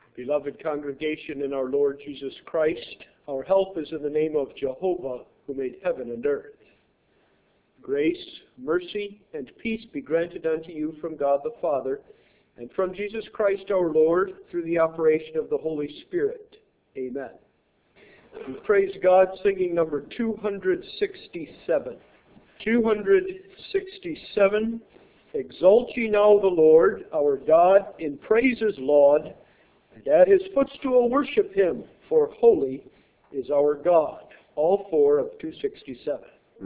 Beloved congregation in our Lord Jesus Christ, our help is in the name of Jehovah, who made heaven and earth. Grace, mercy, and peace be granted unto you from God the Father, and from Jesus Christ our Lord, through the operation of the Holy Spirit. Amen. We praise God, singing number 267. 267. Exalt ye now the Lord, our God, in praises laud, and at his footstool worship him, for holy is our God. All four of 267.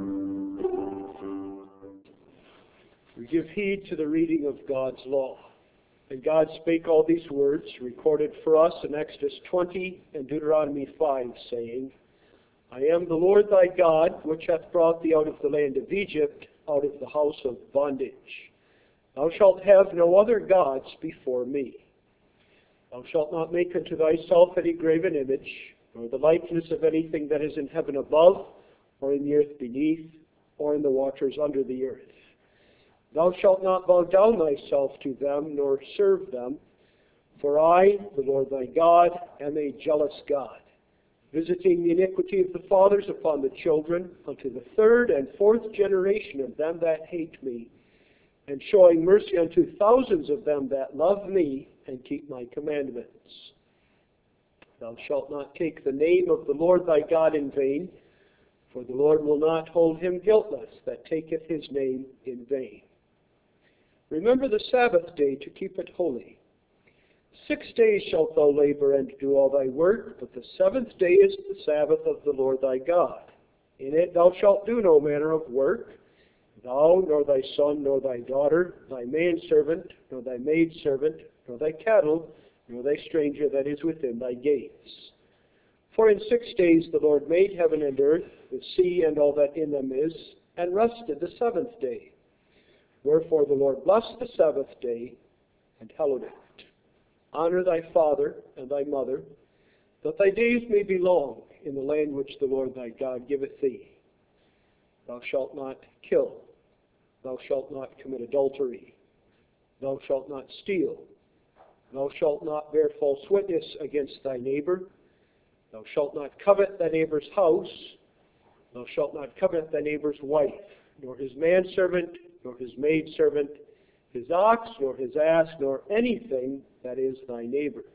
We give heed to the reading of God's law. And God spake all these words, recorded for us in Exodus 20 and Deuteronomy 5, saying, I am the Lord thy God, which hath brought thee out of the land of Egypt, out of the house of bondage. Thou shalt have no other gods before me. Thou shalt not make unto thyself any graven image, nor the likeness of anything that is in heaven above, or in the earth beneath, or in the waters under the earth. Thou shalt not bow down thyself to them, nor serve them. For I, the Lord thy God, am a jealous God, visiting the iniquity of the fathers upon the children, unto the third and fourth generation of them that hate me, and showing mercy unto thousands of them that love me, and keep my commandments. Thou shalt not take the name of the Lord thy God in vain, for the Lord will not hold him guiltless that taketh his name in vain. Remember the Sabbath day to keep it holy. 6 days shalt thou labor and do all thy work, but the seventh day is the Sabbath of the Lord thy God. In it thou shalt do no manner of work, thou, nor thy son, nor thy daughter, thy manservant, nor thy maidservant, nor thy cattle, nor thy stranger that is within thy gates. For in 6 days the Lord made heaven and earth, the sea and all that in them is, and rested the seventh day. Wherefore the Lord blessed the Sabbath day, and hallowed it. Honor thy father and thy mother, that thy days may be long in the land which the Lord thy God giveth thee. Thou shalt not kill. Thou shalt not commit adultery. Thou shalt not steal. Thou shalt not bear false witness against thy neighbor. Thou shalt not covet thy neighbor's house. Thou shalt not covet thy neighbor's wife, nor his manservant, nor his maidservant, his ox, nor his ass, nor anything that is thy neighbor's.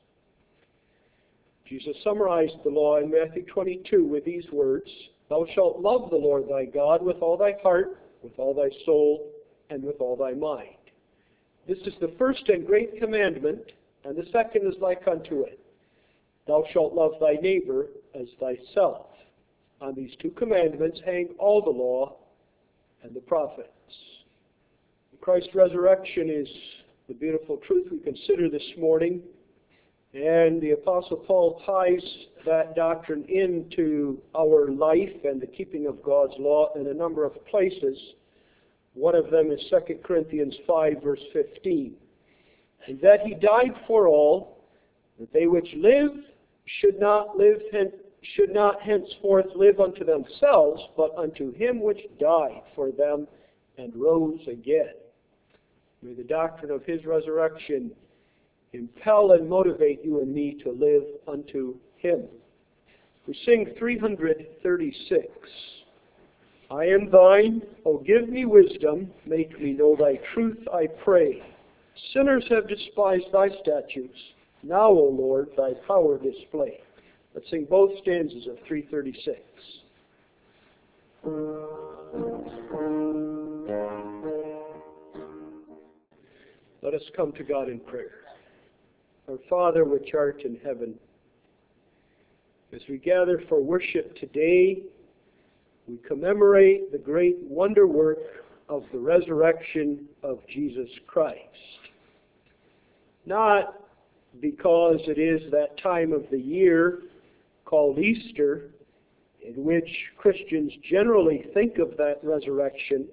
Jesus summarized the law in Matthew 22 with these words, Thou shalt love the Lord thy God with all thy heart, with all thy soul, and with all thy mind. This is the first and great commandment, and the second is like unto it. Thou shalt love thy neighbor as thyself. On these two commandments hang all the law and the prophets. Christ's resurrection is the beautiful truth we consider this morning, and the Apostle Paul ties that doctrine into our life and the keeping of God's law in a number of places. One of them is 2 Corinthians 5, verse 15. And that he died for all, that they which live should not henceforth live unto themselves, but unto him which died for them and rose again. May the doctrine of his resurrection impel and motivate you and me to live unto him. We sing 336. I am thine, O give me wisdom, make me know thy truth, I pray. Sinners have despised thy statutes. Now, O Lord, thy power display. Let's sing both stanzas of 336. Let us come to God in prayer. Our Father, which art in heaven, as we gather for worship today, we commemorate the great wonder work of the resurrection of Jesus Christ. Not because it is that time of the year called Easter, in which Christians generally think of that resurrection,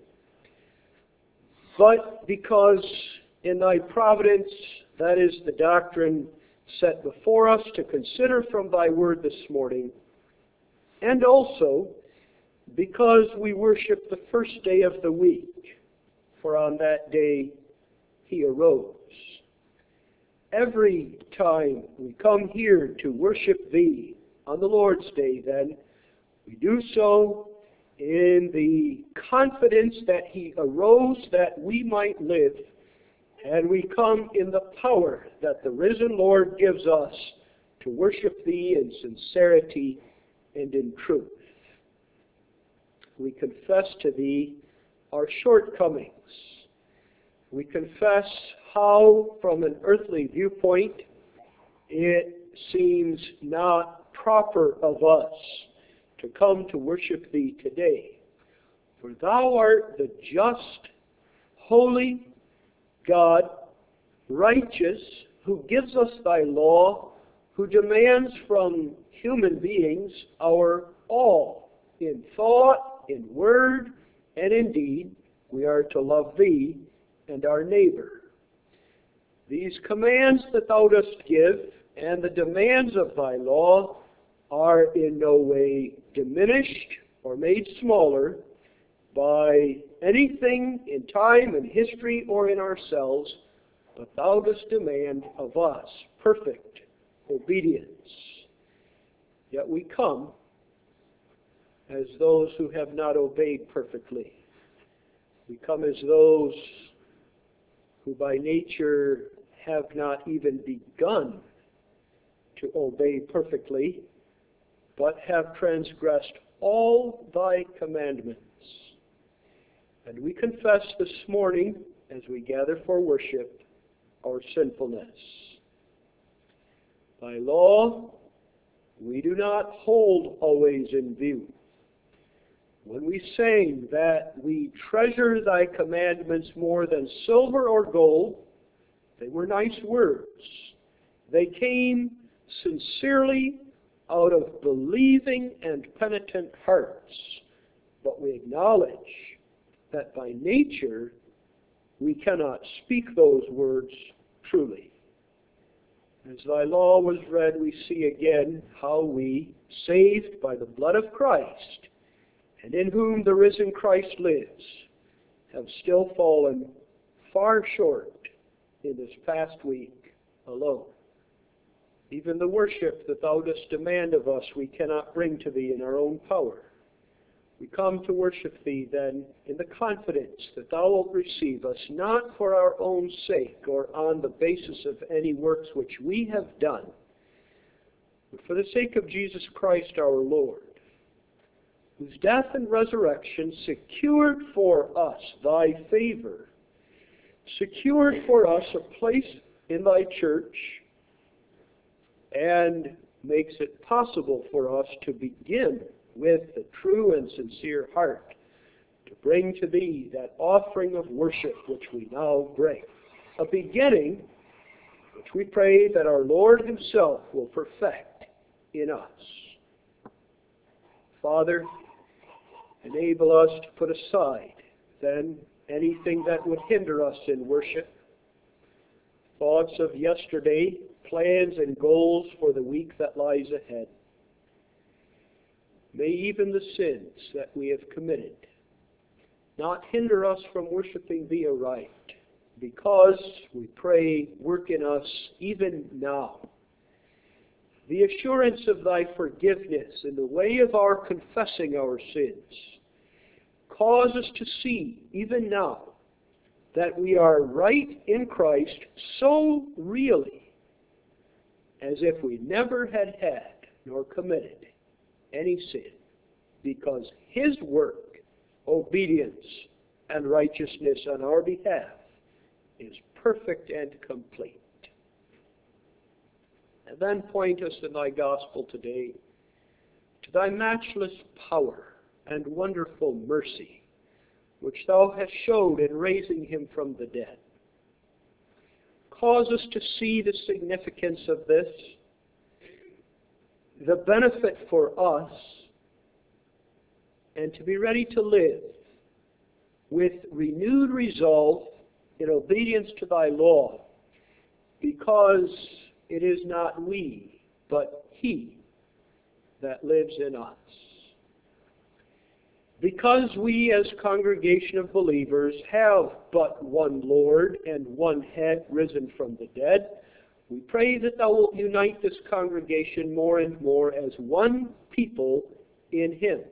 but because in thy providence that is the doctrine set before us to consider from thy word this morning, and also because we worship the first day of the week, for on that day he arose. every time we come here to worship Thee on the Lord's Day, then, we do so in the confidence that He arose that we might live, and we come in the power that the risen Lord gives us to worship Thee in sincerity and in truth. We confess to Thee our shortcomings. We confess how, from an earthly viewpoint, it seems not proper of us to come to worship Thee today. For Thou art the just, holy God, righteous, who gives us Thy law, who demands from human beings our all. In thought, in word, and in deed, we are to love Thee and our neighbor. These commands that Thou dost give and the demands of Thy law are in no way diminished or made smaller by anything in time and history or in ourselves, but Thou dost demand of us perfect obedience. Yet we come as those who have not obeyed perfectly. We come as those who by nature have not even begun to obey perfectly, but have transgressed all Thy commandments. And we confess this morning, as we gather for worship, our sinfulness. Thy law we do not hold always in view. When we sang that we treasure Thy commandments more than silver or gold, they were nice words. They came sincerely out of believing and penitent hearts. But we acknowledge that by nature we cannot speak those words truly. As Thy law was read, we see again how we, saved by the blood of Christ, and in whom the risen Christ lives, have still fallen far short in this past week alone. Even the worship that Thou dost demand of us, we cannot bring to Thee in our own power. We come to worship Thee then in the confidence that Thou wilt receive us, not for our own sake or on the basis of any works which we have done, but for the sake of Jesus Christ our Lord, whose death and resurrection secured for us Thy favor, secured for us a place in Thy church, and makes it possible for us to begin with a true and sincere heart to bring to Thee that offering of worship which we now bring. A beginning which we pray that our Lord Himself will perfect in us. Father, enable us to put aside then anything that would hinder us in worship. Thoughts of yesterday, plans and goals for the week that lies ahead. May even the sins that we have committed not hinder us from worshiping Thee aright, because, we pray, work in us even now the assurance of Thy forgiveness in the way of our confessing our sins. Cause us to see, even now, that we are right in Christ so really as if we never had nor committed any sin, because His work, obedience, and righteousness on our behalf is perfect and complete. And then point us in Thy gospel today to Thy matchless power and wonderful mercy, which Thou hast showed in raising Him from the dead. Cause us to see the significance of this, the benefit for us, and to be ready to live with renewed resolve in obedience to Thy law, because it is not we, but He that lives in us. Because we as a congregation of believers have but one Lord and one head risen from the dead, We pray that thou wilt unite this congregation more and more as one people in him.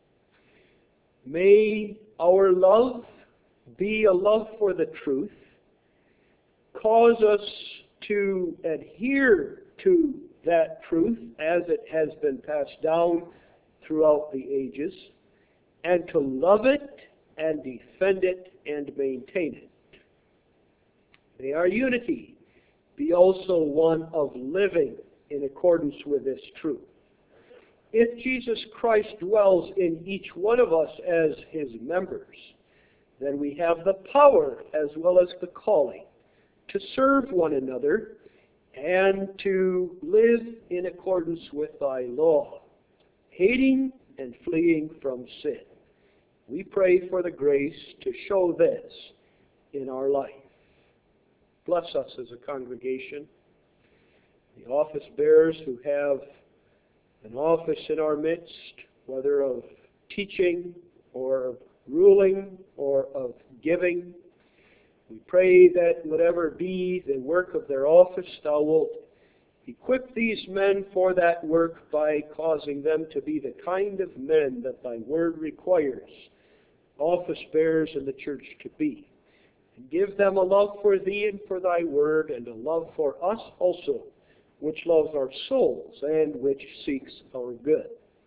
May our love be a love for the truth, cause us to adhere to that truth as it has been passed down throughout the ages, and to love it and defend it and maintain it. May our unity be also one of living in accordance with this truth. If Jesus Christ dwells in each one of us as his members, then we have the power as well as the calling to serve one another and to live in accordance with thy law, hating and fleeing from sin. We pray for the grace to show this in our life. Bless us as a congregation. The office bearers who have an office in our midst, whether of teaching or of ruling or of giving, we pray that whatever be the work of their office, thou wilt equip these men for that work by causing them to be the kind of men that thy word requires office bearers in the church to be. And give them a love for thee and for thy word, and a love for us also, which loves our souls and which seeks our good.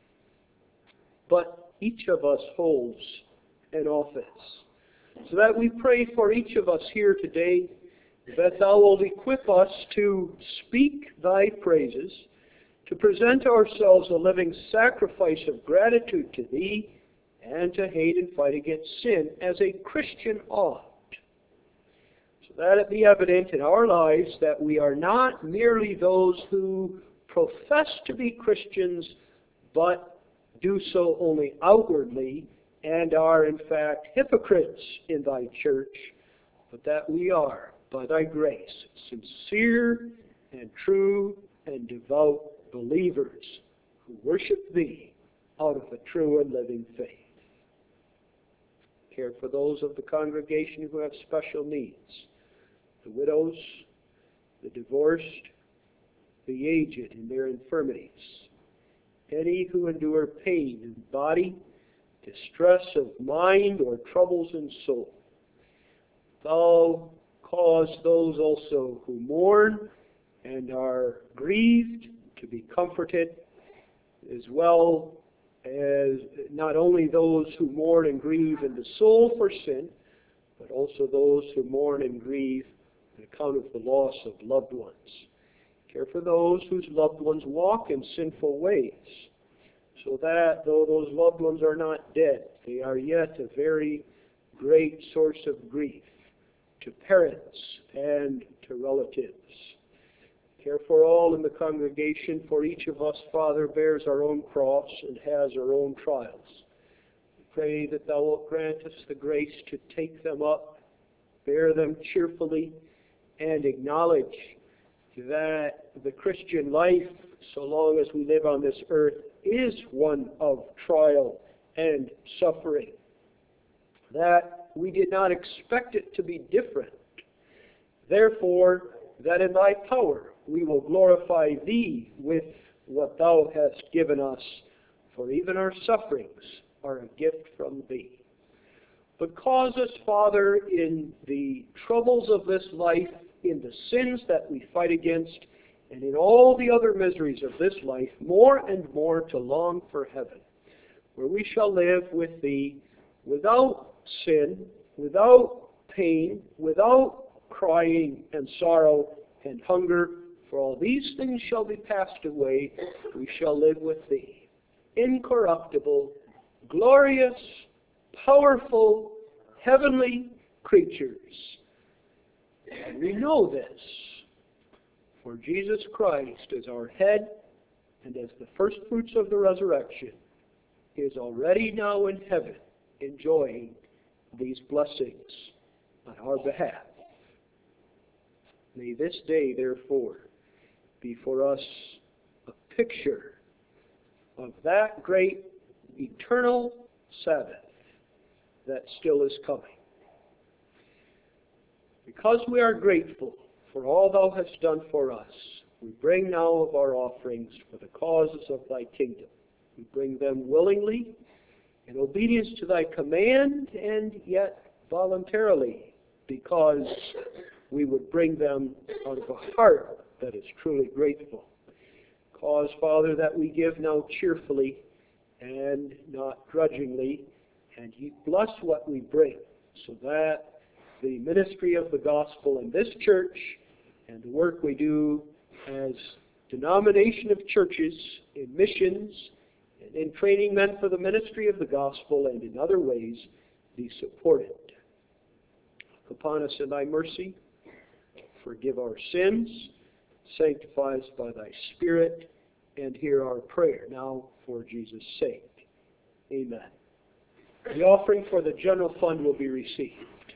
But each of us holds an office, so that we pray for each of us here today, that thou wilt equip us to speak thy praises, to present ourselves a living sacrifice of gratitude to thee, and to hate and fight against sin as a Christian ought. So that it be evident in our lives that we are not merely those who profess to be Christians, but do so only outwardly, and are in fact hypocrites in thy church, but that we are, by thy grace, sincere and true and devout believers who worship thee out of a true and living faith. Care for those of the congregation who have special needs, the widows, the divorced, the aged in their infirmities, any who endure pain in body, distress of mind, or troubles in soul. Thou cause those also who mourn and are grieved to be comforted, as well as not only those who mourn and grieve in the soul for sin, but also those who mourn and grieve on account of the loss of loved ones. Care for those whose loved ones walk in sinful ways, so that though those loved ones are not dead, they are yet a very great source of grief to parents and to relatives. Care for all in the congregation, for each of us, Father, bears our own cross and has our own trials. We pray that thou wilt grant us the grace to take them up, bear them cheerfully, and acknowledge that the Christian life, so long as we live on this earth, is one of trial and suffering. That we did not expect it to be different. Therefore, that in thy power we will glorify thee with what thou hast given us, for even our sufferings are a gift from thee. But cause us, Father, in the troubles of this life, in the sins that we fight against, and in all the other miseries of this life, more and more to long for heaven, where we shall live with thee without sin, without pain, without crying and sorrow and hunger, for all these things shall be passed away. We shall live with thee, incorruptible, glorious, powerful, heavenly creatures. And we know this, for Jesus Christ is our head, and as the first fruits of the resurrection, is already now in heaven, enjoying these blessings on our behalf. May this day, therefore, be for us a picture of that great eternal Sabbath that still is coming. Because we are grateful for all thou hast done for us. We bring now of our offerings for the causes of thy kingdom. We bring them willingly, in obedience to thy command, and yet voluntarily, because we would bring them out of a heart that is truly grateful. Cause, Father, that we give now cheerfully and not grudgingly, and you bless what we bring, so that the ministry of the gospel in this church and the work we do as denomination of churches in missions and in training men for the ministry of the gospel and in other ways be supported. Look upon us in thy mercy. Forgive our sins. Sanctify us by thy Spirit. And hear our prayer now for Jesus' sake. Amen. The offering for the general fund will be received.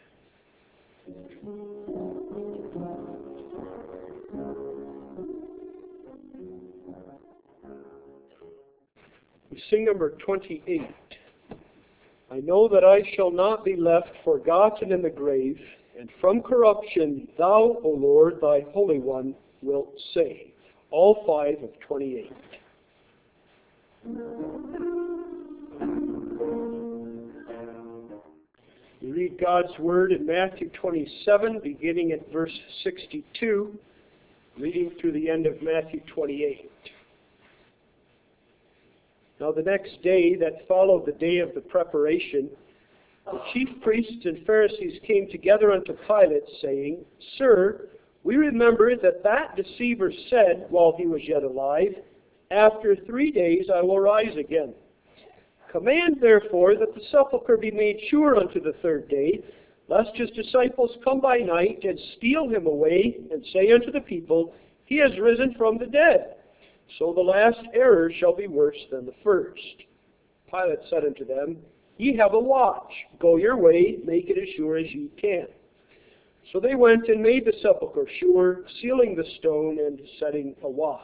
We sing number 28. I know that I shall not be left forgotten in the grave, and from corruption thou, O Lord, thy Holy One, wilt save. All 5 of 28. We read God's Word in Matthew 27, beginning at verse 62, reading through the end of Matthew 28. Now the next day that followed the day of the preparation, the chief priests and Pharisees came together unto Pilate, saying, Sir, we remember that deceiver said, while he was yet alive, After 3 days I will rise again. Command therefore that the sepulchre be made sure unto the 3rd day, lest his disciples come by night and steal him away, and say unto the people, He has risen from the dead. So the last error shall be worse than the first. Pilate said unto them, Ye have a watch. Go your way, make it as sure as ye can. So they went and made the sepulchre sure, sealing the stone and setting a watch.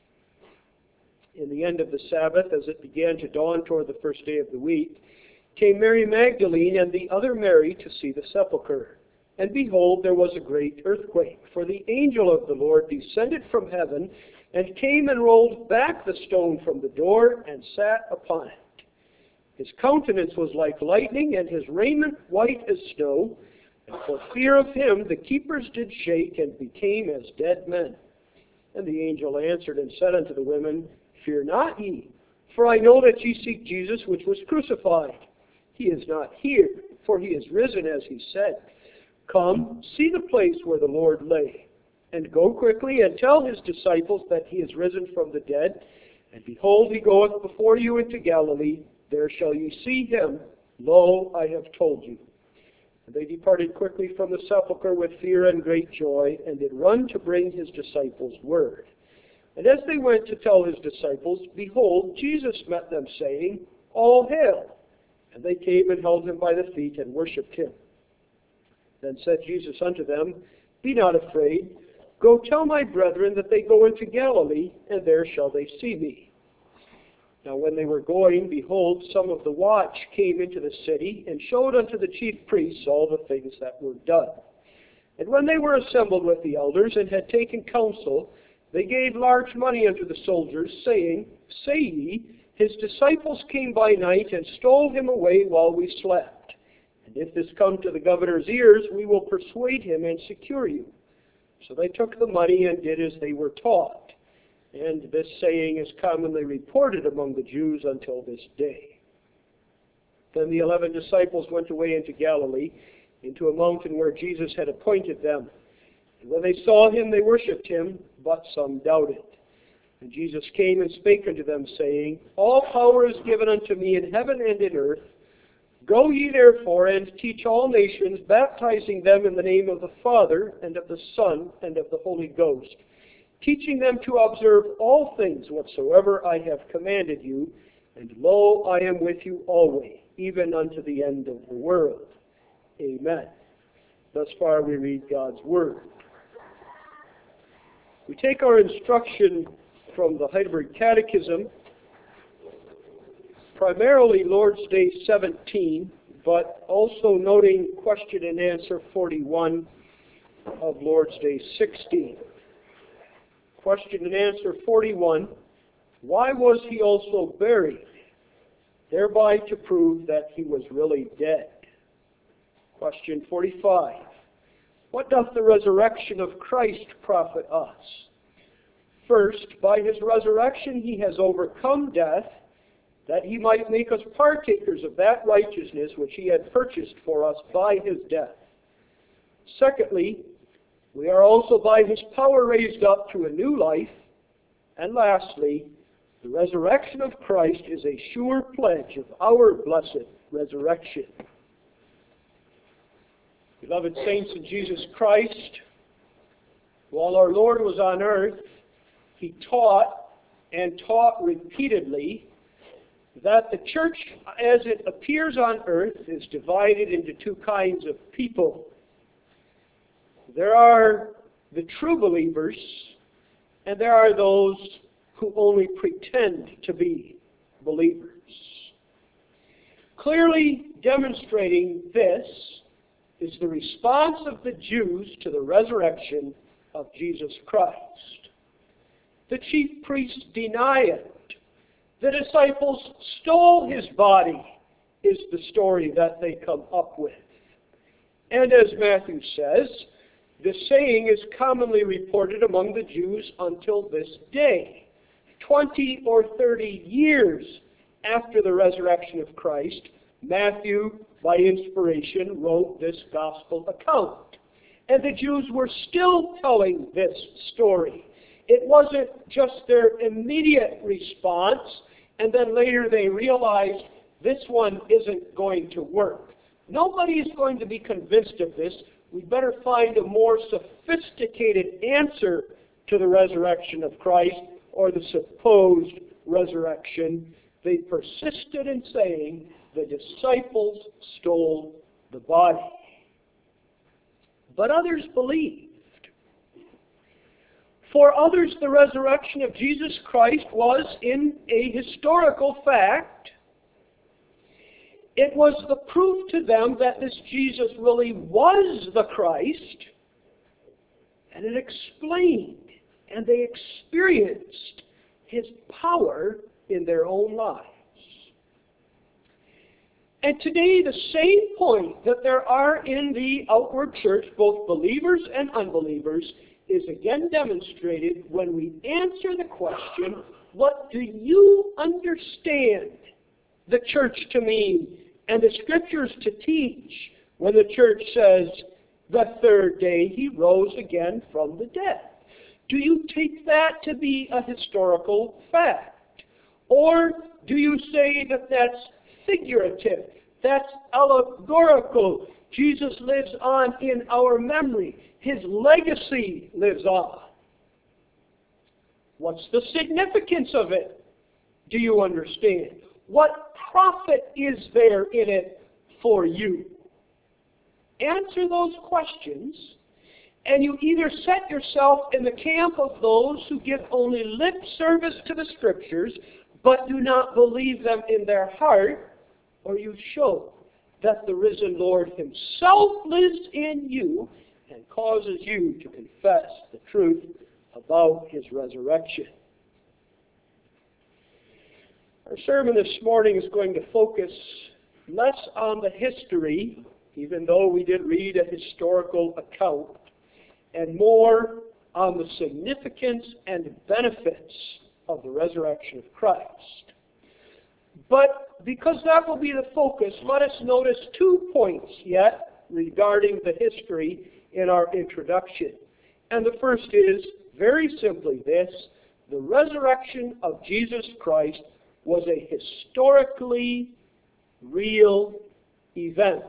In the end of the Sabbath, as it began to dawn toward the 1st day of the week, came Mary Magdalene and the other Mary to see the sepulchre. And behold, there was a great earthquake, for the angel of the Lord descended from heaven, and came and rolled back the stone from the door, and sat upon it. His countenance was like lightning, and his raiment white as snow. And for fear of him the keepers did shake, and became as dead men. And the angel answered and said unto the women, Fear not ye, for I know that ye seek Jesus which was crucified. He is not here, for he is risen, as he said. Come, see the place where the Lord lay, and go quickly and tell his disciples that he is risen from the dead. And behold, he goeth before you into Galilee. There shall ye see him. Lo, I have told you. And they departed quickly from the sepulchre with fear and great joy, and did run to bring his disciples word. And as they went to tell his disciples, behold, Jesus met them, saying, All hail! And they came and held him by the feet and worshipped him. Then said Jesus unto them, Be not afraid. Go tell my brethren that they go into Galilee, and there shall they see me. Now when they were going, behold, some of the watch came into the city, and showed unto the chief priests all the things that were done. And when they were assembled with the elders, and had taken counsel, they gave large money unto the soldiers, saying, Say ye, his disciples came by night, and stole him away while we slept. And if this come to the governor's ears, we will persuade him and secure you. So they took the money and did as they were taught. And this saying is commonly reported among the Jews until this day. Then the 11 disciples went away into Galilee, into a mountain where Jesus had appointed them. And when they saw him, they worshipped him, but some doubted. And Jesus came and spake unto them, saying, All power is given unto me in heaven and in earth. Go ye therefore and teach all nations, baptizing them in the name of the Father, and of the Son, and of the Holy Ghost, teaching them to observe all things whatsoever I have commanded you. And lo, I am with you always, even unto the end of the world. Amen. Thus far we read God's Word. We take our instruction from the Heidelberg Catechism, primarily Lord's Day 17, but also noting question and answer 41 of Lord's Day 16. Question and answer 41. Why was he also buried? Thereby to prove that he was really dead. Question 45. What doth the resurrection of Christ profit us? First, by his resurrection he has overcome death, that he might make us partakers of that righteousness which he had purchased for us by his death. Secondly, we are also by his power raised up to a new life. And lastly, the resurrection of Christ is a sure pledge of our blessed resurrection. Beloved saints in Jesus Christ, while our Lord was on earth, he taught and taught repeatedly that the church, as it appears on earth, is divided into two kinds of people. There are the true believers, and there are those who only pretend to be believers. Clearly demonstrating this is the response of the Jews to the resurrection of Jesus Christ. The chief priests deny it. The disciples stole his body, is the story that they come up with. And as Matthew says, the saying is commonly reported among the Jews until this day, 20 or 30 years after the resurrection of Christ. Matthew, by inspiration, wrote this gospel account. And the Jews were still telling this story. It wasn't just their immediate response, and then later they realized this one isn't going to work. Nobody is going to be convinced of this. We better find a more sophisticated answer to the resurrection of Christ, or the supposed resurrection. They persisted in saying the disciples stole the body. But others believed. For others, the resurrection of Jesus Christ was in a historical fact. It was the proof to them that this Jesus really was the Christ, and it explained and they experienced his power in their own lives. And today, the same point that there are in the outward church, both believers and unbelievers, is again demonstrated when we answer the question, what do you understand the church to mean and the scriptures to teach when the church says, the third day he rose again from the dead? Do you take that to be a historical fact? Or do you say that that's figurative, that's allegorical? Jesus lives on in our memory. His legacy lives on. What's the significance of it? Do you understand? What profit is there in it for you? Answer those questions, and you either set yourself in the camp of those who give only lip service to the Scriptures, but do not believe them in their heart, or you show that the risen Lord himself lives in you and causes you to confess the truth about his resurrection. Our sermon this morning is going to focus less on the history, even though we did read a historical account, and more on the significance and benefits of the resurrection of Christ. But because that will be the focus, let us notice 2 points yet regarding the history in our introduction. And the first is, very simply this: the resurrection of Jesus Christ was a historically real event.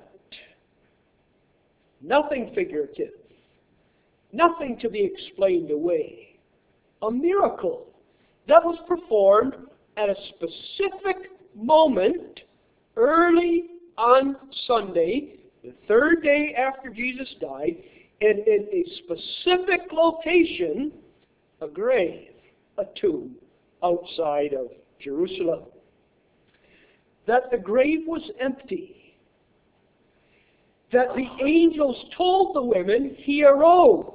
Nothing figurative. Nothing to be explained away. A miracle that was performed at a specific moment early on Sunday, the third day after Jesus died, and in a specific location, a grave, a tomb outside of Jerusalem. That the grave was empty. that the angels told the women he arose,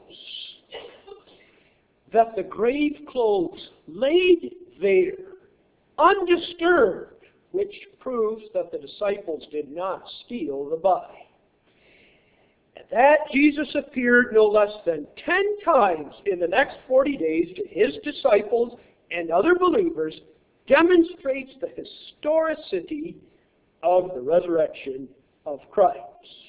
that the grave clothes laid there undisturbed, which proves that the disciples did not steal the body. And that Jesus appeared no less than 10 times in the next 40 days to his disciples and other believers demonstrates the historicity of the resurrection of Christ.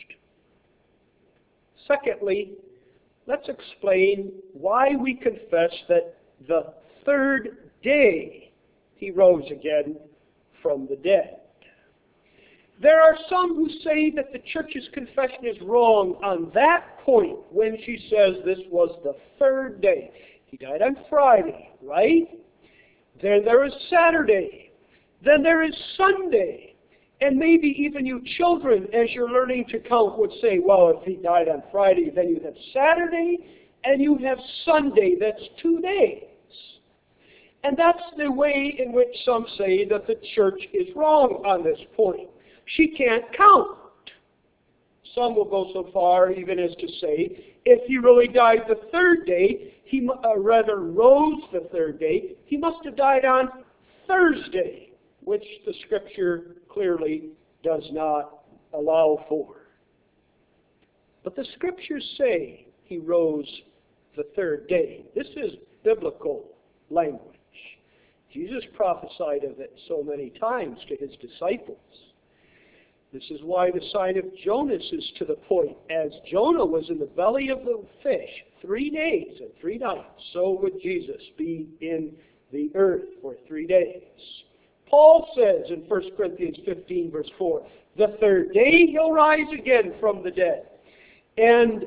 Secondly, let's explain why we confess that the third day he rose again from the dead. There are some who say that the church's confession is wrong on that point when she says this was the third day. He died on Friday, right? Then there is Saturday. Then there is Sunday. And maybe even you children, as you're learning to count, would say, well, if he died on Friday, then you have Saturday and you have Sunday. That's 2 days. And that's the way in which some say that the church is wrong on this point. She can't count. Some will go so far even as to say, if he really died the third day, he rather rose the third day, he must have died on Thursday, which the Scripture clearly does not allow for. But the Scriptures say he rose the third day. This is biblical language. Jesus prophesied of it so many times to his disciples. This is why the sign of Jonas is to the point. As Jonah was in the belly of the fish 3 days and 3 nights, so would Jesus be in the earth for 3 days. Paul says in 1 Corinthians 15, verse 4, the third day he'll rise again from the dead. And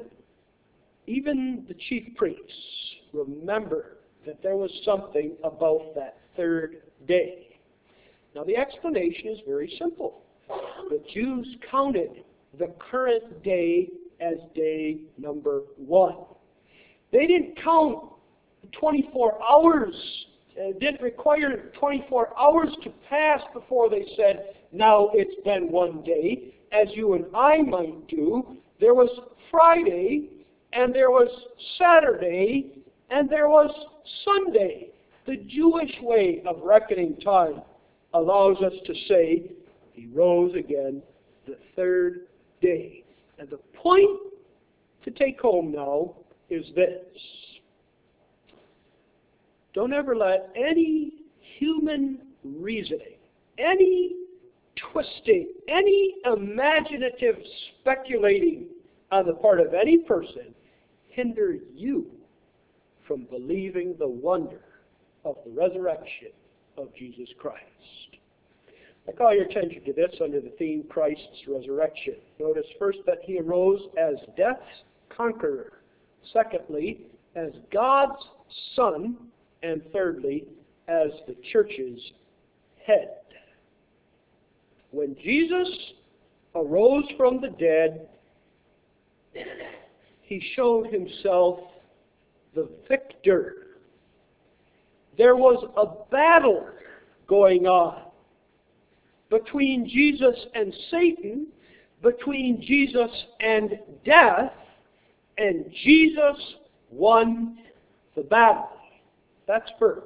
even the chief priests remember that there was something about that third day. Now the explanation is very simple. The Jews counted the current day as day number 1. They didn't count 24 hours. It didn't require 24 hours to pass before they said, now it's been 1 day, as you and I might do. There was Friday, and there was Saturday, and there was Sunday. The Jewish way of reckoning time allows us to say, he rose again the third day. And the point to take home now is this. Don't ever let any human reasoning, any twisting, any imaginative speculating on the part of any person hinder you from believing the wonder of the resurrection of Jesus Christ. I call your attention to this under the theme Christ's resurrection. Notice first that he arose as death's conqueror. Secondly, as God's Son. And thirdly, as the church's head. When Jesus arose from the dead, he showed himself the victor. There was a battle going on between Jesus and Satan, between Jesus and death, and Jesus won the battle. That's first.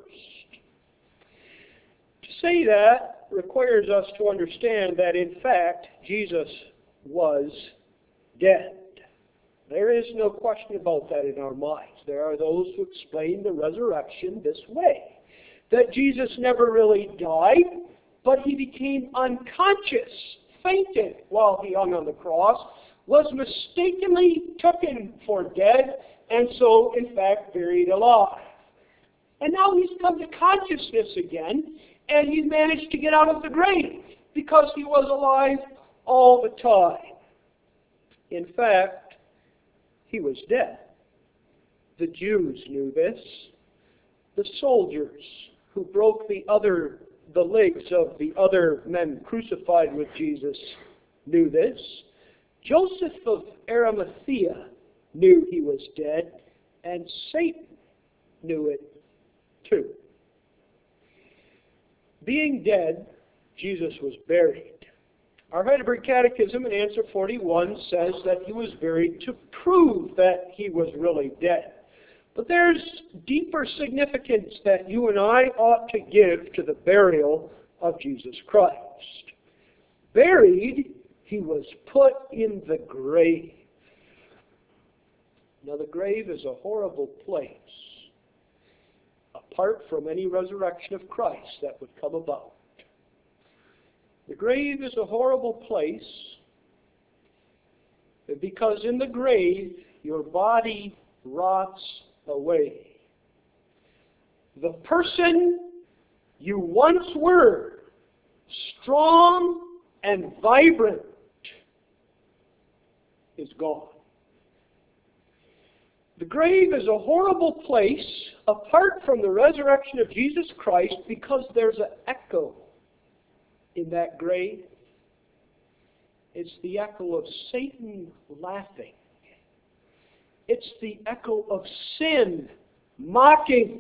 To say that requires us to understand that, in fact, Jesus was dead. There is no question about that in our minds. There are those who explain the resurrection this way, that Jesus never really died, but he became unconscious, fainted while he hung on the cross, was mistakenly taken for dead, and so, in fact, buried alive. And now he's come to consciousness again, and he's managed to get out of the grave because he was alive all the time. In fact, he was dead. The Jews knew this. The soldiers who broke the legs of the other men crucified with Jesus knew this. Joseph of Arimathea knew he was dead, and Satan knew it too. Being dead, Jesus was buried. Our Heidelberg Catechism in answer 41 says that he was buried to prove that he was really dead. But there's deeper significance that you and I ought to give to the burial of Jesus Christ. Buried, he was put in the grave. Now the grave is a horrible place, apart from any resurrection of Christ that would come about. The grave is a horrible place because in the grave your body rots away. The person you once were, strong and vibrant, is gone. The grave is a horrible place apart from the resurrection of Jesus Christ because there's an echo in that grave. It's the echo of Satan laughing. It's the echo of sin mocking.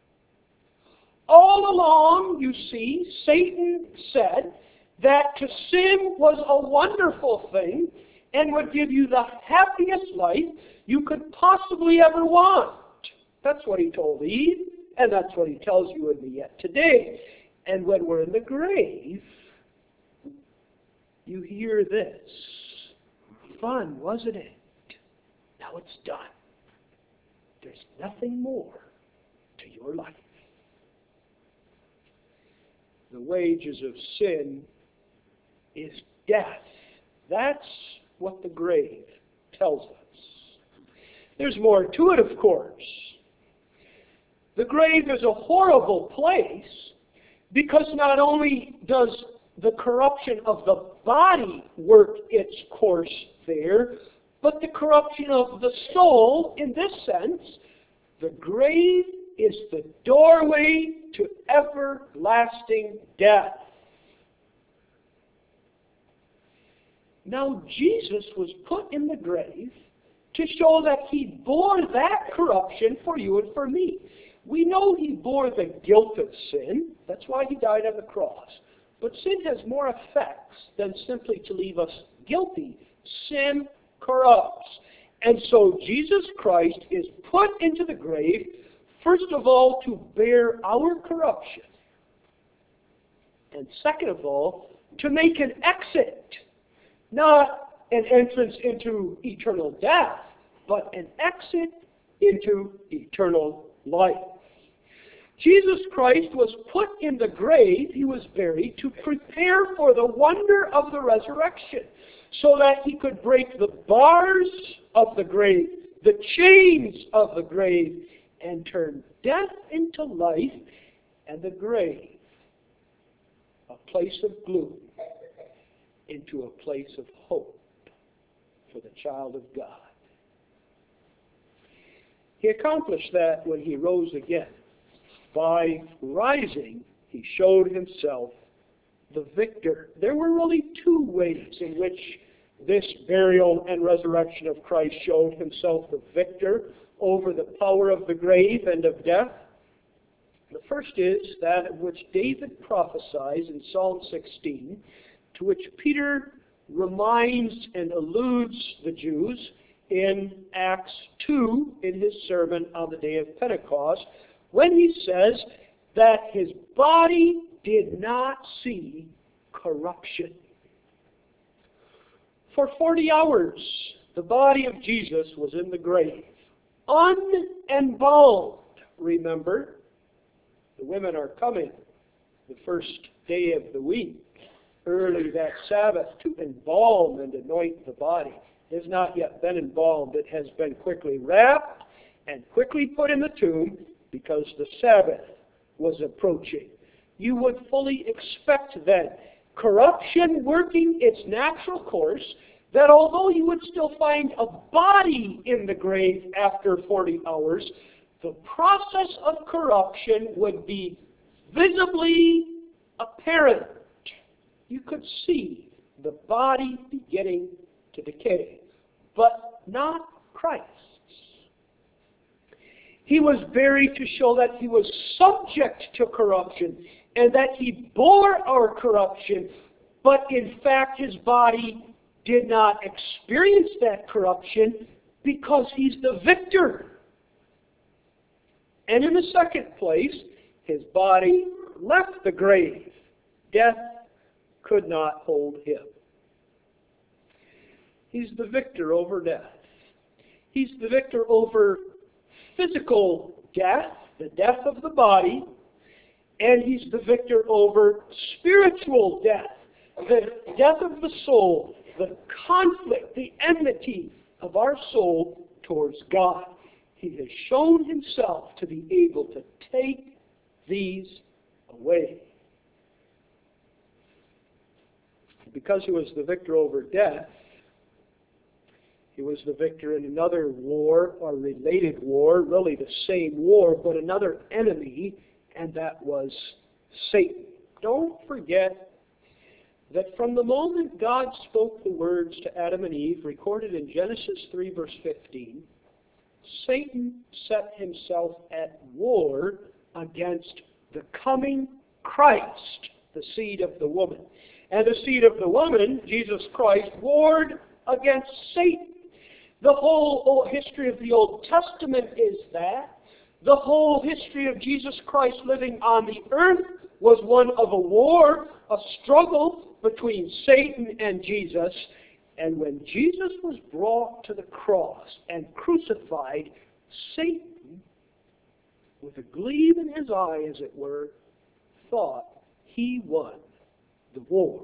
All along, you see, Satan said that to sin was a wonderful thing and would give you the happiest life you could possibly ever want. That's what he told Eve, and that's what he tells you and me yet today. And when we're in the grave, you hear this. Fun, wasn't it? Now it's done. There's nothing more to your life. The wages of sin is death. That's what the grave tells us. There's more to it, of course. The grave is a horrible place because not only does the corruption of the body work its course there, but the corruption of the soul, in this sense, the grave is the doorway to everlasting death. Now, Jesus was put in the grave to show that he bore that corruption for you and for me. We know he bore the guilt of sin. That's why he died on the cross. But sin has more effects than simply to leave us guilty. Sin corrupts. And so Jesus Christ is put into the grave, first of all, to bear our corruption. And second of all, to make an exit. Not an entrance into eternal death, but an exit into eternal life. Jesus Christ was put in the grave, he was buried, to prepare for the wonder of the resurrection, so that he could break the bars of the grave, the chains of the grave, and turn death into life, and the grave, a place of gloom, into a place of hope for the child of God. He accomplished that when he rose again. By rising, he showed himself the victor. There were really two ways in which this burial and resurrection of Christ showed himself the victor over the power of the grave and of death. The first is that of which David prophesies in Psalm 16, to which Peter reminds and alludes the Jews in Acts 2 in his sermon on the day of Pentecost, when he says that his body did not see corruption. For 40 hours, the body of Jesus was in the grave, unembalmed. Remember, the women are coming the first day of the week, early that Sabbath, to embalm and anoint the body. It has not yet been embalmed. It has been quickly wrapped and quickly put in the tomb because the Sabbath was approaching. You would fully expect then, corruption working its natural course, that although you would still find a body in the grave after 40 hours, the process of corruption would be visibly apparent. You could see the body beginning to decay, but not Christ. He was buried to show that he was subject to corruption and that he bore our corruption But in fact, his body did not experience that corruption because he's the victor. And in the second place, his body left the grave. Death could not hold him. He's the victor over death. He's the victor over physical death, the death of the body, and he's the victor over spiritual death, the death of the soul, the conflict, the enmity of our soul towards God. He has shown himself to be able to take these away. Because he was the victor over death, he was the victor in another war, or related war, really the same war, but another enemy, and that was Satan. Don't forget that from the moment God spoke the words to Adam and Eve, recorded in Genesis 3, verse 15, Satan set himself at war against the coming Christ, the seed of the woman. And the seed of the woman, Jesus Christ, warred against Satan. The whole history of the Old Testament is that. The whole history of Jesus Christ living on the earth was one of a war, a struggle between Satan and Jesus. And when Jesus was brought to the cross and crucified, Satan, with a gleam in his eye, as it were, thought he won the war.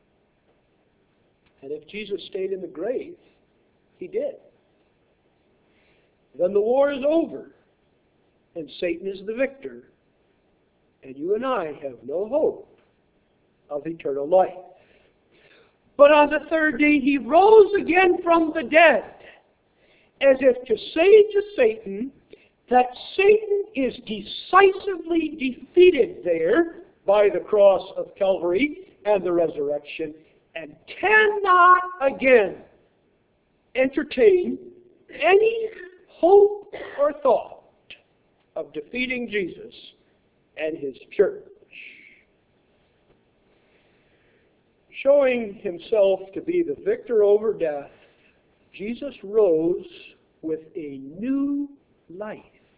And if Jesus stayed in the grave, he did. Then the war is over, and Satan is the victor, and you and I have no hope of eternal life. But on the third day he rose again from the dead, as if to say to Satan that Satan is decisively defeated there by the cross of Calvary and the resurrection, and cannot again entertain any hope or thought of defeating Jesus and his church. Showing himself to be the victor over death, Jesus rose with a new life,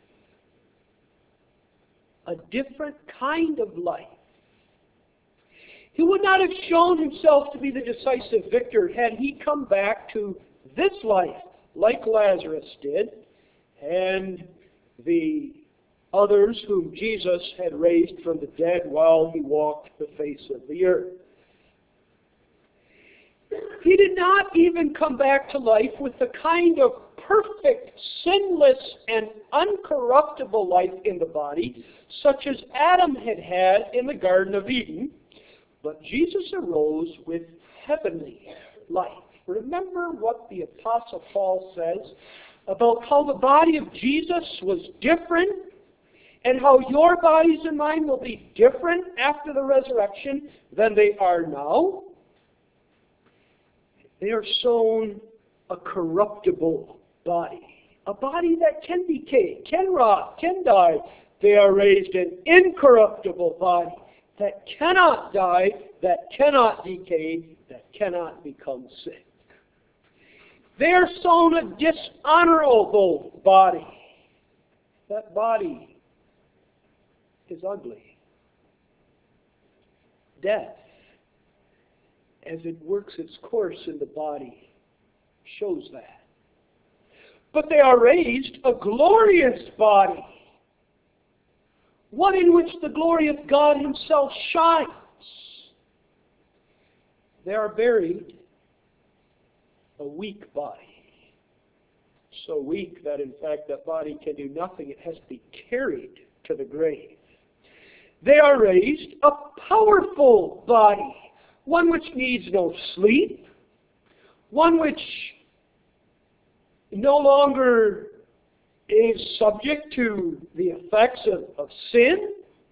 a different kind of life. He would not have shown himself to be the decisive victor had he come back to this life like Lazarus did and the others whom Jesus had raised from the dead while he walked the face of the earth. He did not even come back to life with the kind of perfect, sinless, and uncorruptible life in the body, such as Adam had had in the Garden of Eden, but Jesus arose with heavenly life. Remember what the Apostle Paul says about how the body of Jesus was different, and how your bodies and mine will be different after the resurrection than they are now? They are sown a corruptible body, a body that can decay, can rot, can die. They are raised an incorruptible body that cannot die, that cannot decay, that cannot become sick. They are sown a dishonorable body. That body is ugly. Death, as it works its course in the body, shows that. But they are raised a glorious body, one in which the glory of God himself shines. They are buried a weak body. So weak that in fact that body can do nothing. It has to be carried to the grave. They are raised a powerful body, one which needs no sleep, one which no longer is subject to the effects of sin.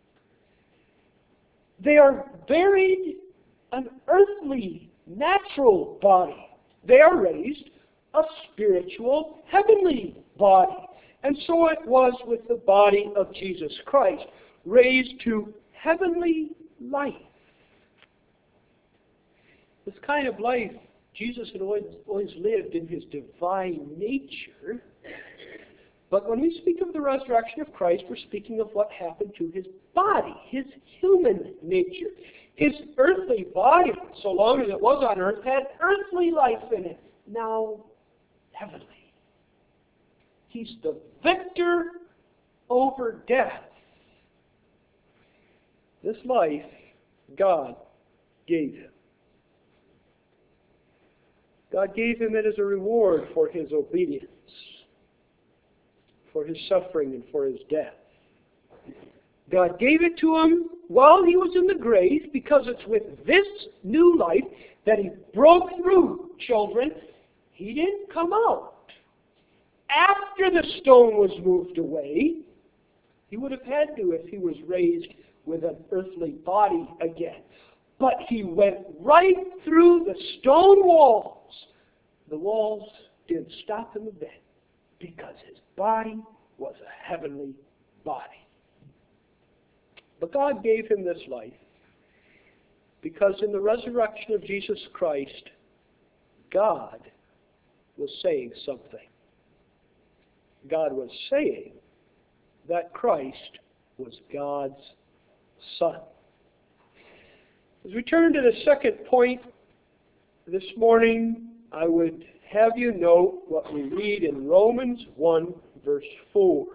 They are buried an earthly, natural body. They are raised a spiritual, heavenly body. And so it was with the body of Jesus Christ, raised to heavenly life. This kind of life Jesus had always lived in his divine nature. But when we speak of the resurrection of Christ, we're speaking of what happened to his body, his human nature. His earthly body, so long as it was on earth, had earthly life in it. Now, heavenly. He's the victor over death. This life, God gave him. God gave him it as a reward for his obedience, for his suffering, and for his death. God gave it to him while he was in the grave, because it's with this new life that he broke through, children. He didn't come out. After the stone was moved away, he would have had to if he was raised with an earthly body again. But he went right through the stone walls. The walls didn't stop him a bit, because his body was a heavenly body. But God gave him this life because in the resurrection of Jesus Christ, God was saying something. God was saying that Christ was God's Son. As we turn to the second point this morning, I would have you note what we read in Romans 1, verse 4.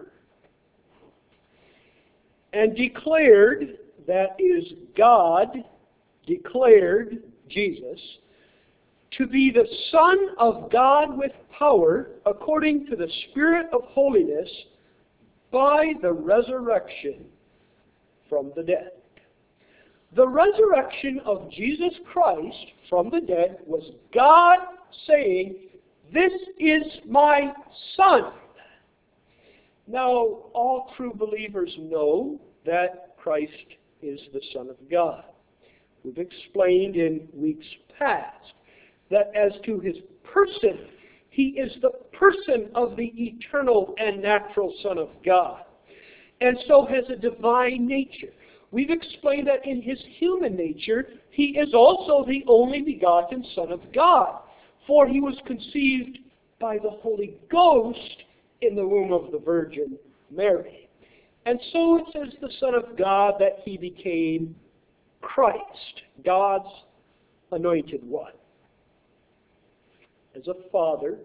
And declared, that is, God declared Jesus to be the Son of God with power, according to the Spirit of holiness, by the resurrection from the dead. The resurrection of Jesus Christ from the dead was God saying, "This is my Son." Now, all true believers know that Christ is the Son of God. We've explained in weeks past that as to his person, he is the person of the eternal and natural Son of God, and so has a divine nature. We've explained that in his human nature, he is also the only begotten Son of God, for he was conceived by the Holy Ghost in the womb of the Virgin Mary. And so it says the Son of God that he became Christ, God's anointed one. As a father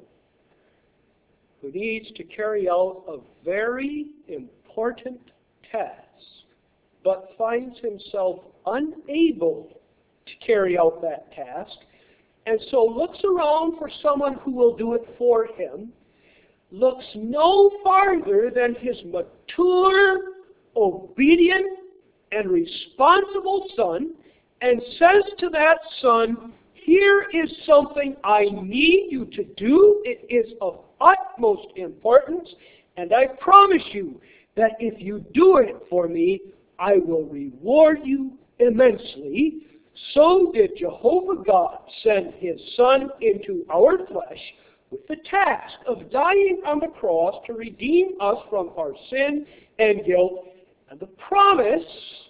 who needs to carry out a very important task, but finds himself unable to carry out that task, and so looks around for someone who will do it for him, looks no farther than his mature, obedient, and responsible son, and says to that son, "Here is something I need you to do. It is of utmost importance, and I promise you that if you do it for me, I will reward you immensely." So did Jehovah God send his Son into our flesh with the task of dying on the cross to redeem us from our sin and guilt, and the promise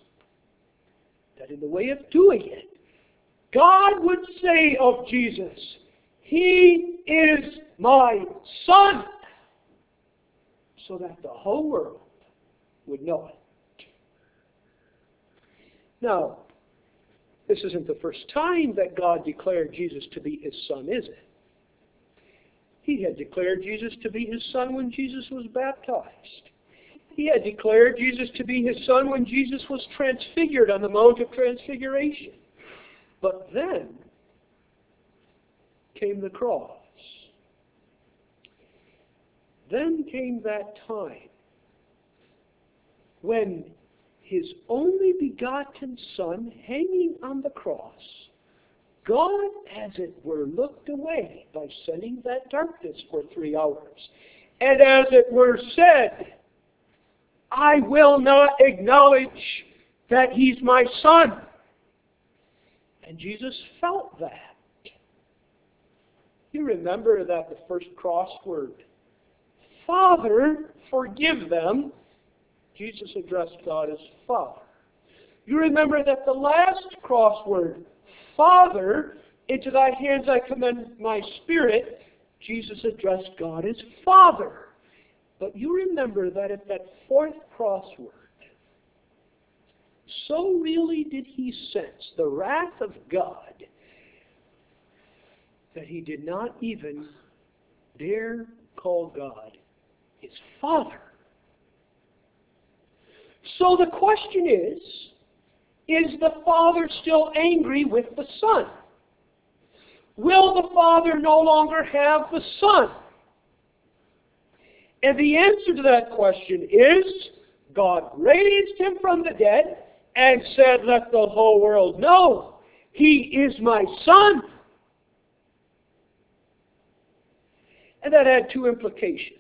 that in the way of doing it, God would say of Jesus, "He is my Son," so that the whole world would know it. Now, this isn't the first time that God declared Jesus to be his Son, is it? He had declared Jesus to be his Son when Jesus was baptized. He had declared Jesus to be his Son when Jesus was transfigured on the Mount of Transfiguration. But then came the cross. Then came that time when his only begotten Son hanging on the cross, God, as it were, looked away by sending that darkness for 3 hours. And as it were said, "I will not acknowledge that he's my Son." And Jesus felt that. You remember that the first crossword, "Father, forgive them," Jesus addressed God as Father. You remember that the last crossword, "Father, Into thy hands I commend my spirit, Jesus addressed God as Father. But you remember that at that fourth crossword, so really did he sense the wrath of God that he did not even dare call God his Father. So the question is the Father still angry with the Son? Will the Father no longer have the Son? And the answer to that question is, God raised him from the dead and said, let the whole world know, he is my Son. And that had two implications.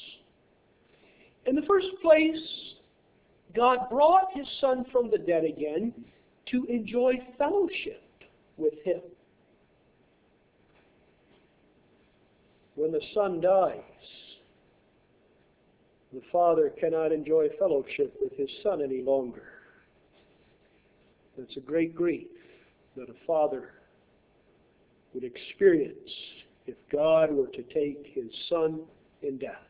In the first place, God brought his Son from the dead again to enjoy fellowship with him. When the Son dies, the Father cannot enjoy fellowship with his Son any longer. It's a great grief that a father would experience if God were to take his Son in death.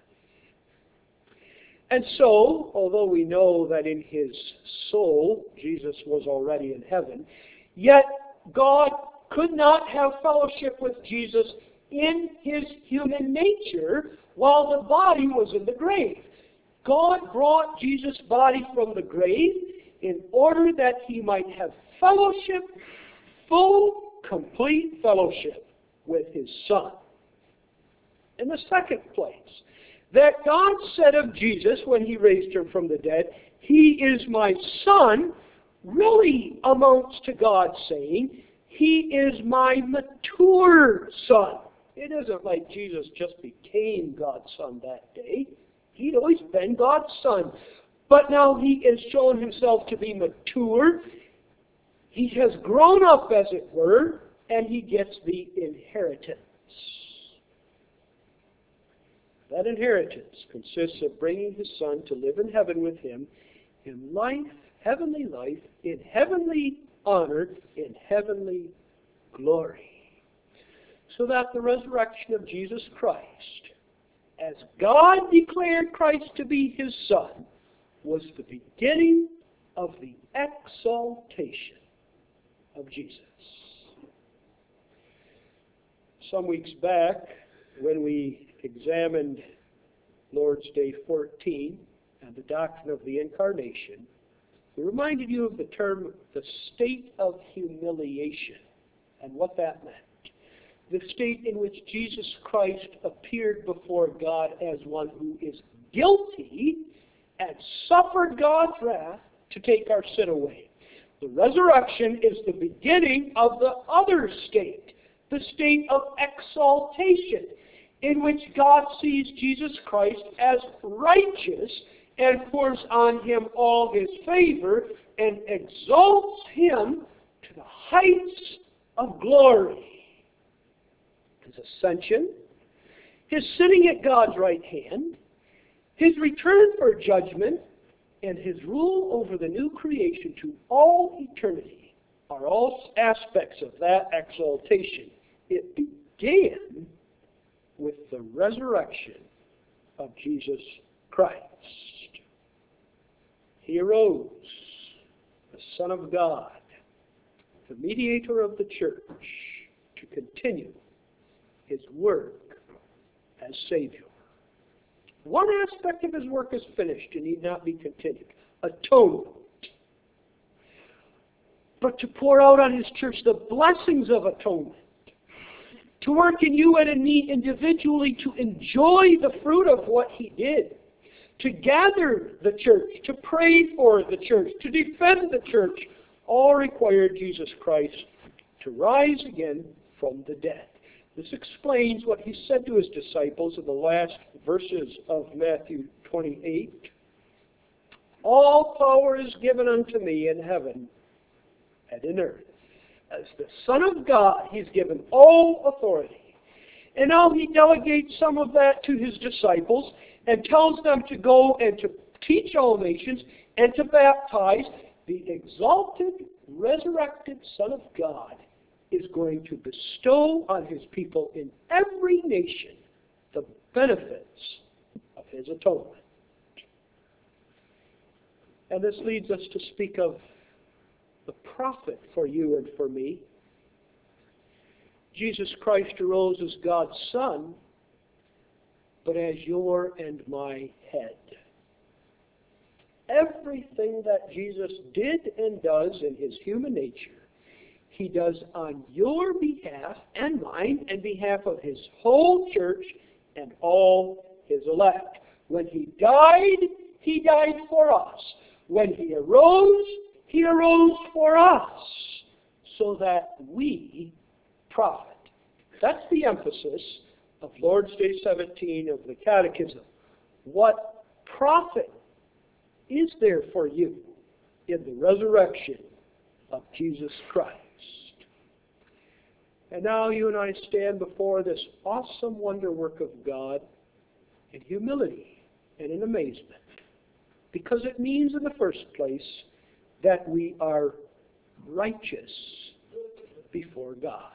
And so, although we know that in his soul Jesus was already in heaven, yet God could not have fellowship with Jesus in his human nature while the body was in the grave. God brought Jesus' body from the grave in order that he might have fellowship, full, complete fellowship with his Son. In the second place, that God said of Jesus when he raised him from the dead, he is my Son, really amounts to God saying, he is my mature Son. It isn't like Jesus just became God's Son that day. He'd always been God's Son. But now he has shown himself to be mature. He has grown up, as it were, and he gets the inheritance. That inheritance consists of bringing his Son to live in heaven with him in life, heavenly life, in heavenly honor, in heavenly glory. So that the resurrection of Jesus Christ, as God declared Christ to be his Son, was the beginning of the exaltation of Jesus. Some weeks back, when we examined Lord's Day 14 and the doctrine of the Incarnation, we reminded you of the term, the state of humiliation, and what that meant. The state in which Jesus Christ appeared before God as one who is guilty and suffered God's wrath to take our sin away. The resurrection is the beginning of the other state, the state of exaltation, in which God sees Jesus Christ as righteous and pours on him all his favor and exalts him to the heights of glory. His ascension, his sitting at God's right hand, his return for judgment, and his rule over the new creation to all eternity are all aspects of that exaltation. It began with the resurrection of Jesus Christ. He arose, the Son of God, the mediator of the church, to continue his work as Savior. One aspect of his work is finished and need not be continued. Atonement. But to pour out on his church the blessings of atonement. To work in you and in me individually to enjoy the fruit of what he did. To gather the church, to pray for the church, to defend the church, all required Jesus Christ to rise again from the dead. This explains what he said to his disciples in the last verses of Matthew 28. All power is given unto me in heaven and in earth. As the Son of God, he's given all authority. And now he delegates some of that to his disciples and tells them to go and to teach all nations and to baptize the exalted, resurrected Son of God is going to bestow on his people in every nation the benefits of his atonement. And this leads us to speak of the profit for you and for me. Jesus Christ arose as God's Son, but as your and my head. Everything that Jesus did and does in his human nature, he does on your behalf and mine and behalf of his whole church and all his elect. When he died for us. When he arose for us, so that we profit. That's the emphasis of Lord's Day 17 of the Catechism. What profit is there for you in the resurrection of Jesus Christ? And now you and I stand before this awesome wonder work of God in humility and in amazement. Because it means, in the first place, that we are righteous before God.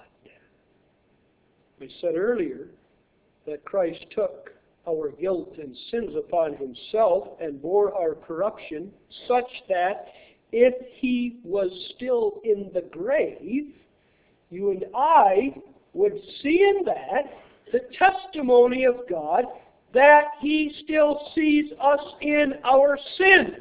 I said earlier that Christ took our guilt and sins upon himself and bore our corruption, such that if he was still in the grave, you and I would see in that the testimony of God that he still sees us in our sins.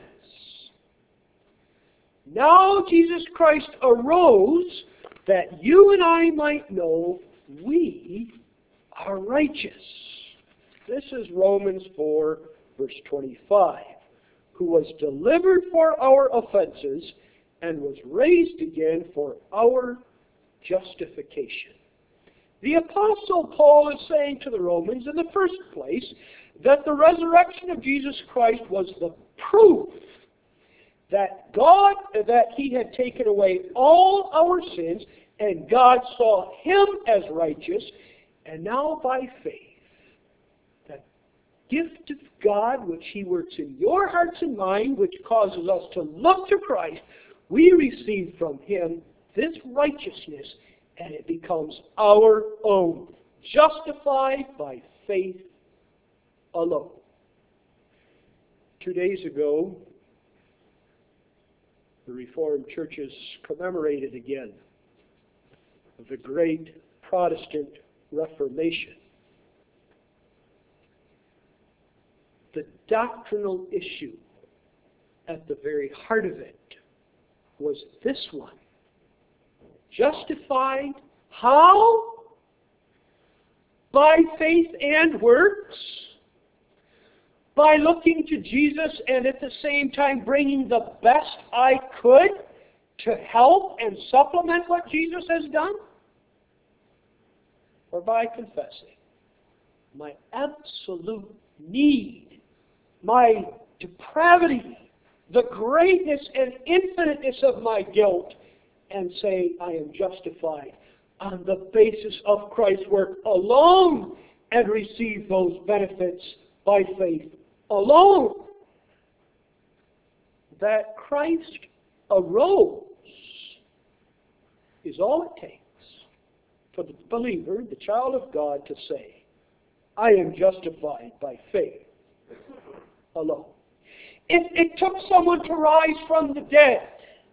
Now Jesus Christ arose that you and I might know we are righteous. This is Romans 4, verse 25. Who was delivered for our offenses and was raised again for our justification. The Apostle Paul is saying to the Romans, in the first place, that the resurrection of Jesus Christ was the proof that he had taken away all our sins, and God saw him as righteous, and now by faith, that gift of God which he works in your hearts and mind, which causes us to look to Christ, we receive from him this righteousness, and it becomes our own, justified by faith alone. 2 days ago, the Reformed churches commemorated again the great Protestant Reformation. The doctrinal issue at the very heart of it was this one. Justified, how? By faith and works. By looking to Jesus and at the same time bringing the best I could to help and supplement what Jesus has done? Or by confessing my absolute need, my depravity, the greatness and infiniteness of my guilt, and say I am justified on the basis of Christ's work alone and receive those benefits by faith alone. That Christ arose is all it takes for the believer, the child of God, to say, I am justified by faith alone. It took someone to rise from the dead.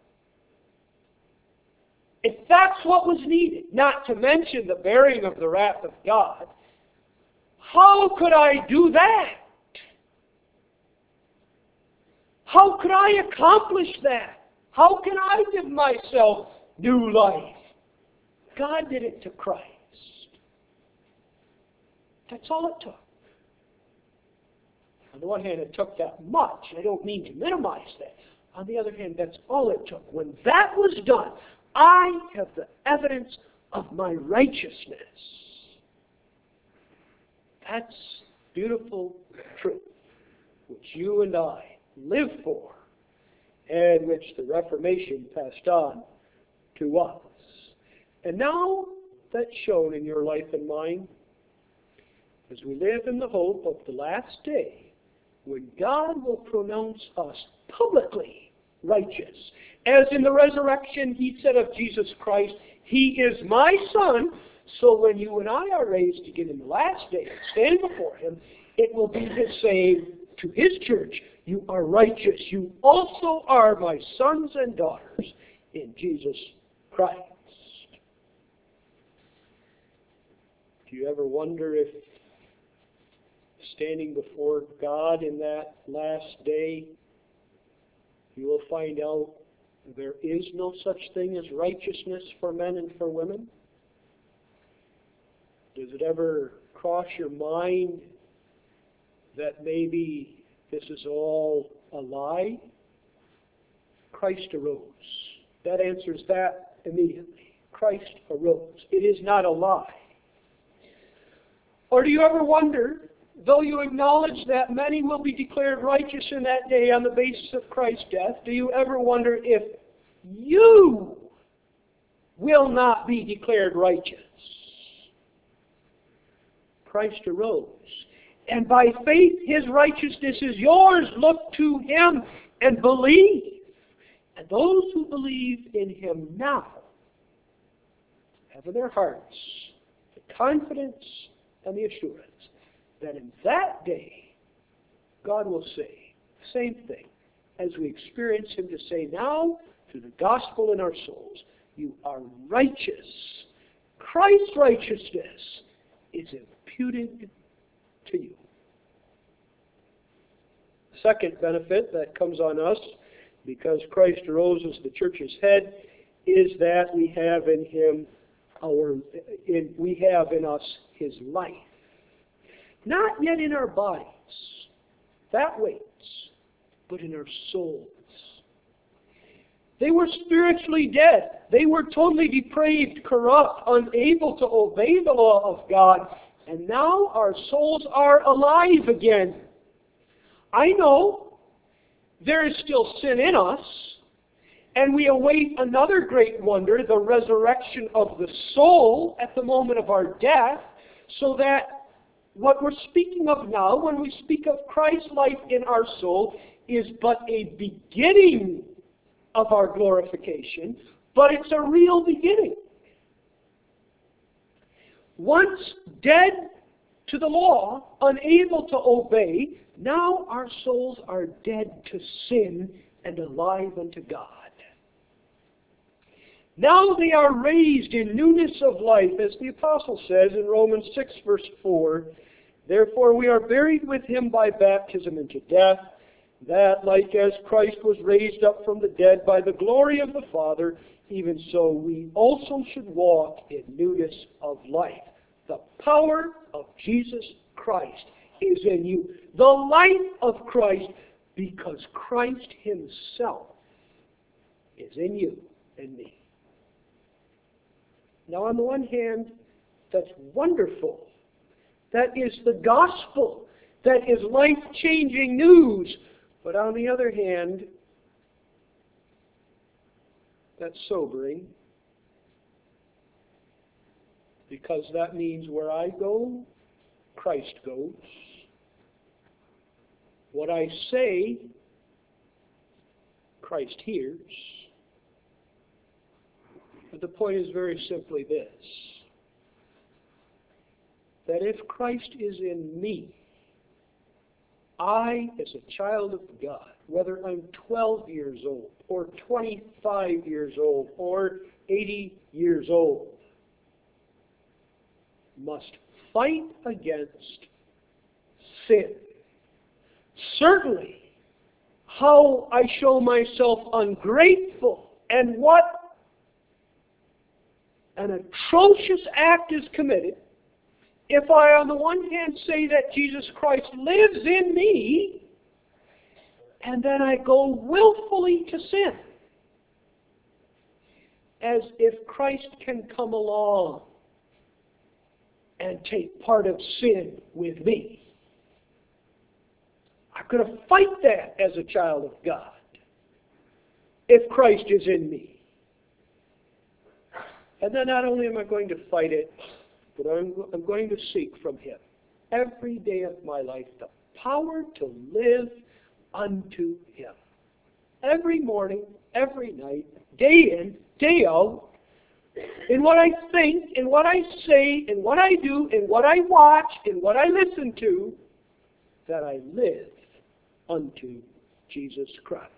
If that's what was needed, not to mention the bearing of the wrath of God, how could I do that? How could I accomplish that? How can I give myself new life? God did it to Christ. That's all it took. On the one hand, it took that much. I don't mean to minimize that. On the other hand, that's all it took. When that was done, I have the evidence of my righteousness. That's beautiful truth, which you and I live for, and which the Reformation passed on to us. And now that's shown in your life and mine, as we live in the hope of the last day, when God will pronounce us publicly righteous. As in the resurrection, he said of Jesus Christ, He is my Son, so when you and I are raised again in the last day and stand before Him, it will be the same to His church. You are righteous. You also are my sons and daughters in Jesus Christ. Do you ever wonder if standing before God in that last day, you will find out there is no such thing as righteousness for men and for women? Does it ever cross your mind that maybe this is all a lie? Christ arose. That answers that immediately. Christ arose. It is not a lie. Or do you ever wonder, though you acknowledge that many will be declared righteous in that day on the basis of Christ's death, do you ever wonder if you will not be declared righteous? Christ arose. And by faith, His righteousness is yours. Look to Him and believe. And those who believe in Him now have in their hearts the confidence and the assurance that in that day, God will say the same thing as we experience Him to say now through the gospel in our souls. You are righteous. Christ's righteousness is imputed to you. Second benefit that comes on us because Christ arose as the church's head is that we have in Him we have in us His life. Not yet in our bodies. That waits. But in our souls. They were spiritually dead. They were totally depraved, corrupt, unable to obey the law of God. And now our souls are alive again. I know there is still sin in us. And we await another great wonder, the resurrection of the soul at the moment of our death, so that what we're speaking of now, when we speak of Christ's life in our soul, is but a beginning of our glorification, but it's a real beginning. Once dead to the law, unable to obey, now our souls are dead to sin and alive unto God. Now they are raised in newness of life, as the Apostle says in Romans 6, verse 4, Therefore we are buried with Him by baptism into death, that, like as Christ was raised up from the dead by the glory of the Father, even so we also should walk in newness of life. The power of Jesus Christ is in you. The life of Christ, because Christ Himself is in you and me. Now, on the one hand, that's wonderful. That is the gospel. That is life-changing news. But on the other hand, that's sobering. Because that means where I go, Christ goes. What I say, Christ hears. But the point is very simply this, that if Christ is in me, I, as a child of God, whether I'm 12 years old, or 25 years old, or 80 years old, must fight against sin. Certainly, how I show myself ungrateful and what an atrocious act is committed if I, on the one hand, say that Jesus Christ lives in me, and then I go willfully to sin, as if Christ can come along and take part of sin with me. I'm going to fight that as a child of God, if Christ is in me. And then not only am I going to fight it, but I'm going to seek from Him every day of my life the power to live unto Him. every morning, every night, day in, day out, in what I think, in what I say, in what I do, in what I watch, in what I listen to, that I live unto Jesus Christ.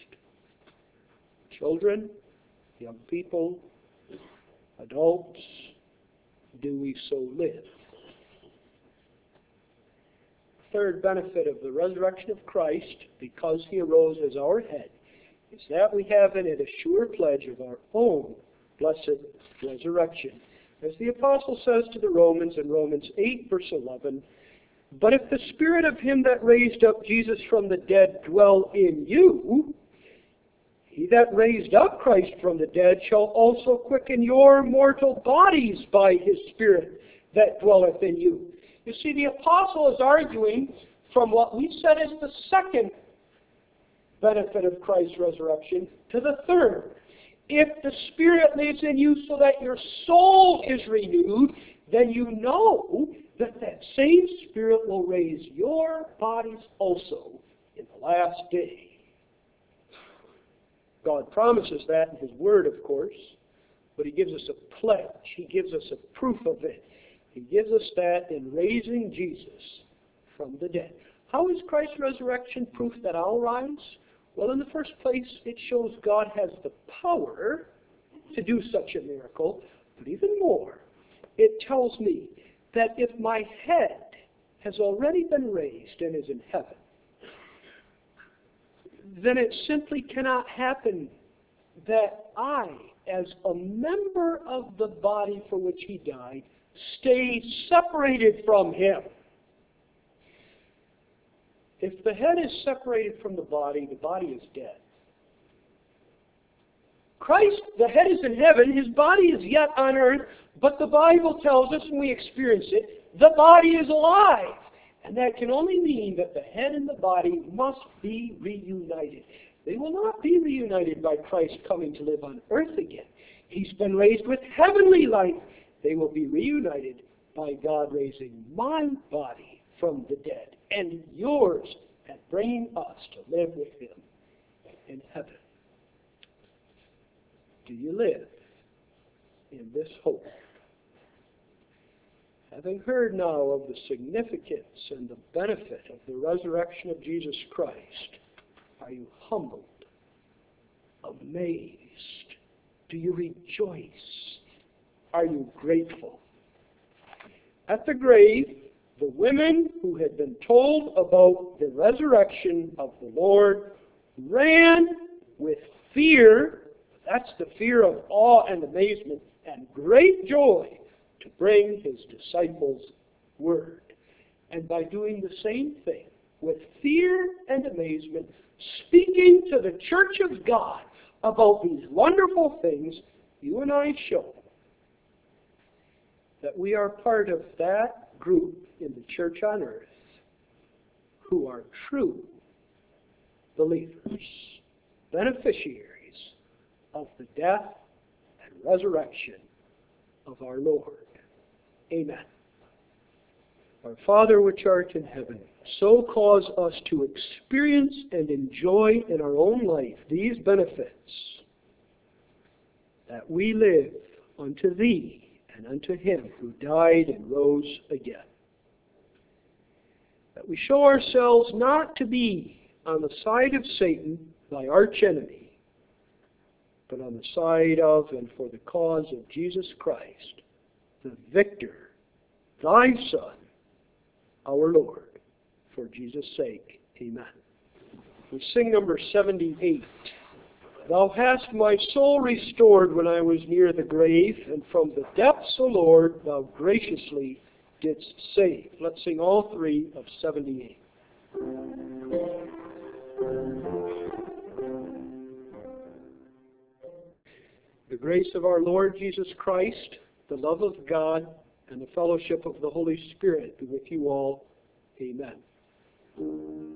Children, young people, adults, do we so live? Third benefit of the resurrection of Christ, because he arose as our head, is that we have in it a sure pledge of our own blessed resurrection. As the apostle says to the Romans in Romans 8, verse 11, "But if the spirit of him that raised up Jesus from the dead dwell in you, he that raised up Christ from the dead shall also quicken your mortal bodies by his Spirit that dwelleth in you." You see, the apostle is arguing from what we said is the second benefit of Christ's resurrection to the third. If the Spirit lives in you so that your soul is renewed, then you know that that same Spirit will raise your bodies also in the last day. God promises that in his Word, of course, but he gives us a pledge. He gives us a proof of it. He gives us that in raising Jesus from the dead. How is Christ's resurrection proof that I'll rise? Well, in the first place, it shows God has the power to do such a miracle, but even more, it tells me that if my head has already been raised and is in heaven, then it simply cannot happen that I, as a member of the body for which he died, stay separated from him. If the head is separated from the body is dead. Christ, the head is in heaven, his body is yet on earth, but the Bible tells us, and we experience it, the body is alive. And that can only mean that the head and the body must be reunited. They will not be reunited by Christ coming to live on earth again. He's been raised with heavenly life. They will be reunited by God raising my body from the dead and yours, and bringing us to live with him in heaven. Do you live in this hope? Having heard now of the significance and the benefit of the resurrection of Jesus Christ, are you humbled, amazed? Do you rejoice? Are you grateful? At the grave, the women who had been told about the resurrection of the Lord ran with fear, that's the fear of awe and amazement, and great joy to bring his disciples word. And by doing the same thing, with fear and amazement, speaking to the church of God about these wonderful things, you and I show that we are part of that group in the church on earth who are true believers, beneficiaries of the death and resurrection of our Lord. Amen. Our Father which art in heaven, so cause us to experience and enjoy in our own life these benefits, that we live unto Thee and unto Him who died and rose again. That we show ourselves not to be on the side of Satan, thy archenemy, but on the side of and for the cause of Jesus Christ, the victor, thy Son, our Lord, for Jesus' sake. Amen. We sing number 78. Thou hast my soul restored when I was near the grave, and from the depths, O Lord, thou graciously didst save. Let's sing all three of 78. The grace of our Lord Jesus Christ, the love of God, and the fellowship of the Holy Spirit be with you all. Amen.